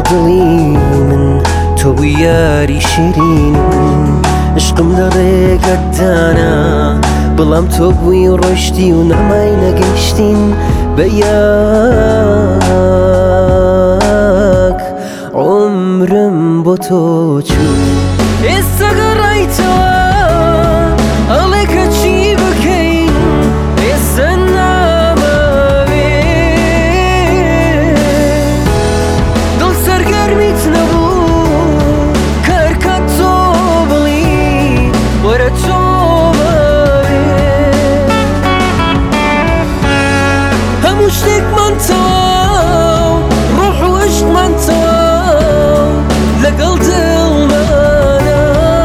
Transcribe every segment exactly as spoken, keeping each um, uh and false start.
دڵی من تۆ بووی یاری شیرینم عشقم لە ڕێگەتدانا بەڵام تۆ بووی ڕۆشتی و نەمای نەگەیشتین بە یاک عمرم بۆ تۆ چوو ئێستا گەڕایتەوە ئەڵێ کە چی بکەین ئێستا نامەوێ دڵ سەرگەرمیت نەبوو کارکات تۆ بڵی وەرە تۆ هەموو شتێکمان تەواو ڕۆح و عشقمان تەواو لەگەڵ دڵمانە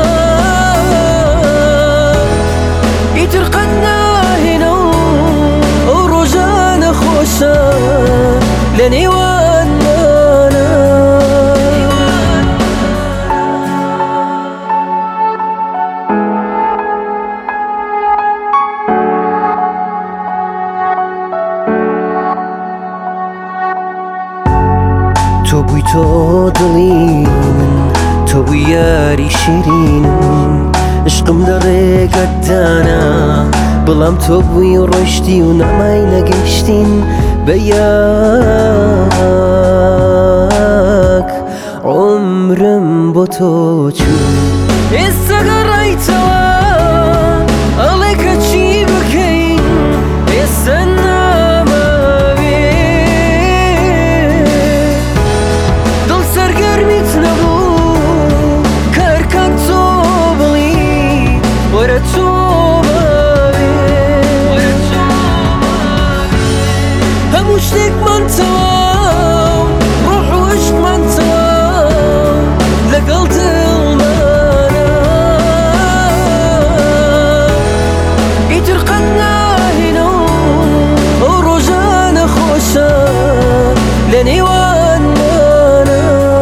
ئیتر قەت ناهێنەوە ئەو ڕۆژانە خۆشە لە نێوانمانە تۆ بووی تۆ دڵی من تۆ بووی یاری شیرینم عشقم لە ڕێگەتدانا بەڵام تۆ بووی ڕۆشتی و نەمای نەگەیشتین بە یاک عمرم بۆ تۆ چوو ئێستا گەڕایتەوە ئەڵێ کە چی بکەین ئێستا هەموو شتێکمان تەواو ڕۆح و عشقمان تەواو لەگەڵ دڵمانە ئیتر قەت ناهێنەوە ئەو ڕۆژانە خۆشە لە نێوانمانە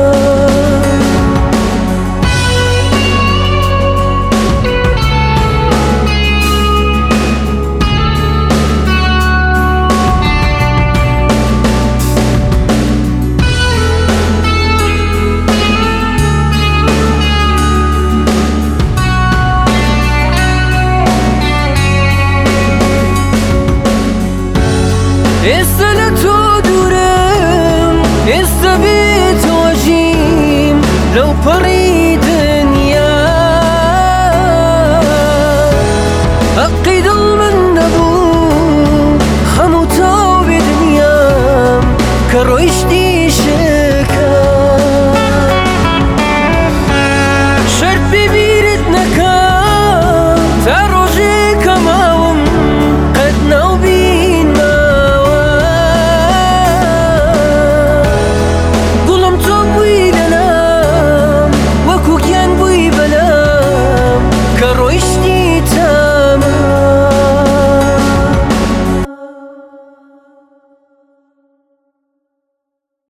ئێستا لە تۆ دوورم ئێستا بێتەوە ژیم لەو پەڕی